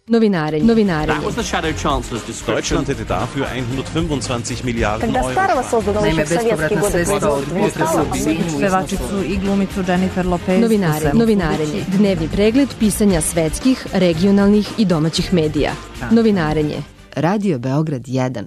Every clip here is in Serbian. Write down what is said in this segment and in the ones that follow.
Novinarenje. That was the Shadow Chancellor's description. Deutschland hätte dafür 125 Milijarden Когда старого создано еще в советские годы pevačicu i glumicu Jennifer Lopez. Novinarenje. Dnevni pregled pisanja svetskih, regionalnih i domaćih medija. Novinarenje. Radio Beograd 1.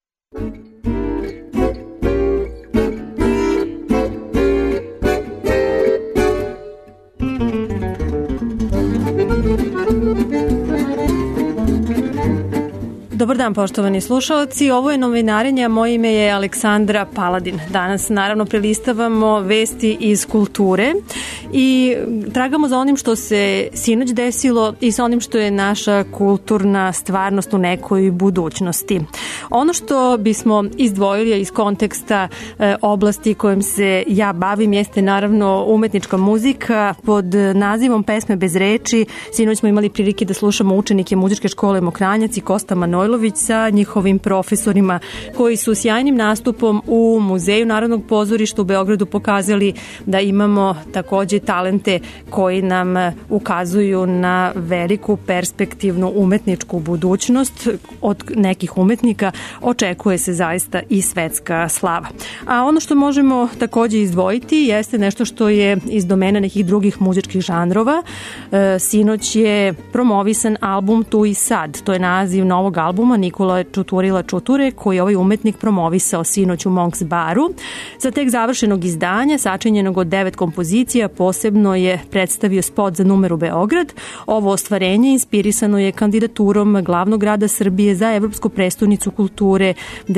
Dobar dan, poštovani slušalci. Ovo je Novinarenje, a moje ime je Aleksandra Paladin. Danas naravno prelistavamo vesti iz kulture i tragamo za onim što se sinoć desilo i sa onim što je naša kulturna stvarnost u nekoj budućnosti. Ono što bismo izdvojili iz konteksta oblasti kojom se ja bavim jeste naravno umetnička muzika pod nazivom Pesme bez reči. Sinoć smo imali prilike da slušamo učenike muzičke škole Mokranjac i Kosta Manojlović sa njihovim profesorima koji su sjajnim nastupom u Muzeju Narodnog pozorišta u Beogradu pokazali da imamo takođe talente koji nam ukazuju na veliku perspektivnu umetničku budućnost. Od nekih umetnika očekuje se zaista i svetska slava. A ono što možemo takođe izdvojiti jeste nešto što je iz domena nekih drugih muzičkih žanrova. Sinoć je promovisan album Tu i sad. To je naziv novog albuma Nikola Čuturila Čuture, koji je ovaj umetnik promovisao sinoć u Monks baru. Za tek završenog izdanja, sačinjenog od 9 kompozicija, posebno je predstavio spot za Numeru Beograd. Ovo ostvarenje inspirisano je kandidaturom glavnog grada Srbije za Evropsku prestonicu kulture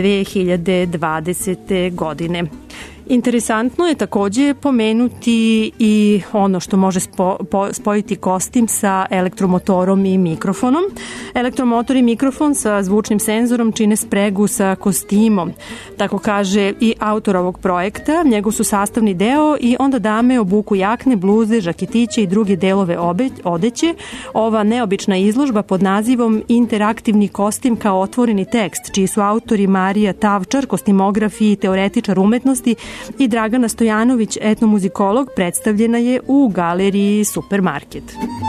2020. godine. Interesantno je takođe pomenuti i ono što može spojiti kostim sa elektromotorom i mikrofonom. Elektromotor i mikrofon sa zvučnim senzorom čine spregu sa kostimom. Tako kaže i autor ovog projekta. Njegov su sastavni deo i onda dame obuku jakne, bluze, žaketiće i druge delove odeće. Ova neobična izložba pod nazivom Interaktivni kostim kao otvoreni tekst, čiji su autori Marija Tavčar, kostimograf i teoretičar umetnosti, i Dragana Stojanović, etnomuzikolog, predstavljena je u galeriji Supermarket.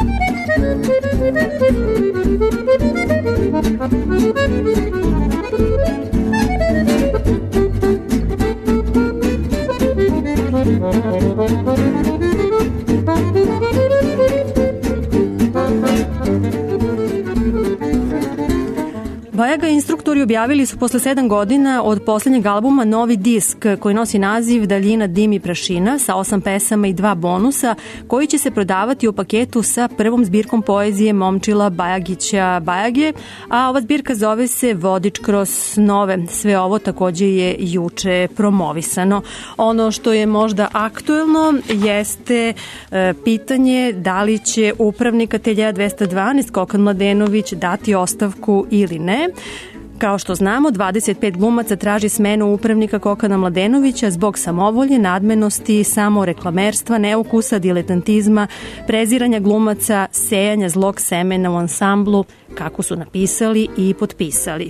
Bajaga instruktori objavili su posle 7 godina od poslednjeg albuma novi disk koji nosi naziv Daljina, dim i prašina sa 8 pesama i 2 bonusa koji će se prodavati u paketu sa prvom zbirkom poezije Momčila Bajagića Bajage, a ova zbirka zove se Vodič kroz snove. Sve ovo takođe je juče promovisano. Ono što je možda aktuelno jeste pitanje da li će upravnik Ateljeja 212 Kokan Mladenović dati ostavku ili ne. Kao što znamo, 25 glumaca traži smenu upravnika Kokana Mladenovića zbog samovolje, nadmenosti, samoreklamerstva, neukusa, diletantizma, preziranja glumaca, sejanja zlog semena u ansamblu, kako su napisali i potpisali.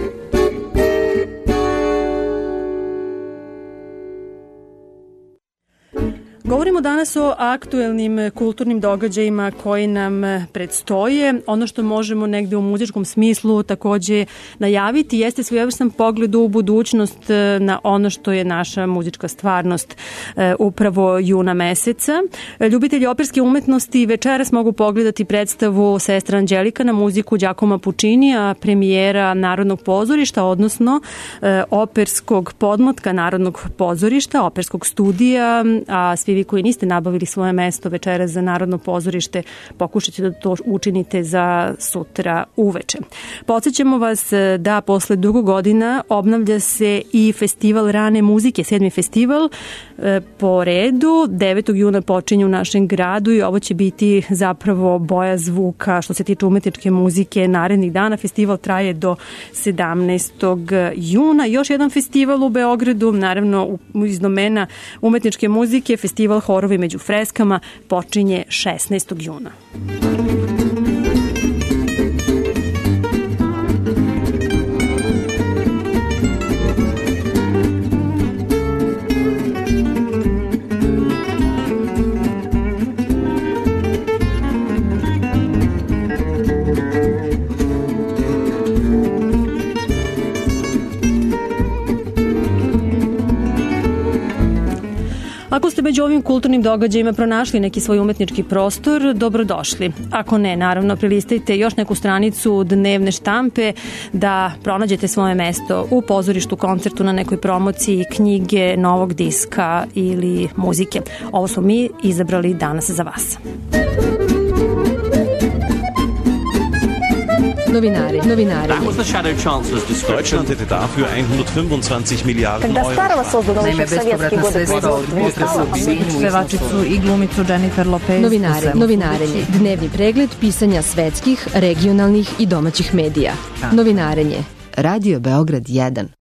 Govorimo danas o aktuelnim kulturnim događajima koji nam predstoje. Ono što možemo negde u muzičkom smislu takođe najaviti jeste svojevrstan pogled u budućnost na ono što je naša muzička stvarnost upravo juna meseca. Ljubitelji operske umetnosti večeras mogu pogledati predstavu Sestra Anđelika na muziku Đakoma Pučinija, premijera Narodnog pozorišta, odnosno operskog podmlatka Narodnog pozorišta, operskog studija, a svi vi koji niste nabavili svoje mesto večeras za Narodno pozorište, pokušajte da to učinite za sutra uveče. Podsjećamo vas da posle dugo godina obnavlja se i festival rane muzike, 7. festival po redu. 9. juna počinje u našem gradu i ovo će biti zapravo boja zvuka što se tiče umetničke muzike narednih dana. Festival traje do 17. juna. Još jedan festival u Beogradu, naravno iz domena umetničke muzike, festival Horovi među freskama, počinje 16. juna. Ako ste među ovim kulturnim događajima pronašli neki svoj umetnički prostor, dobrodošli. Ako ne, naravno, prilistajte još neku stranicu dnevne štampe da pronađete svoje mesto u pozorištu, koncertu, na nekoj promociji knjige, novog diska ili muzike. Ovo smo mi izabrali danas za vas. Novinari. That was the Shadow Chancellor's description. Deutschland hätte dafür 125 Milliarden Когда Euro. старого создано еще в советские годы производства. Pevačicu i glumicu Jennifer Lopez. Novinarenje. Dnevni pregled pisanja svetskih, regionalnih i domaćih medija. Novinarenje. Radio Beograd 1.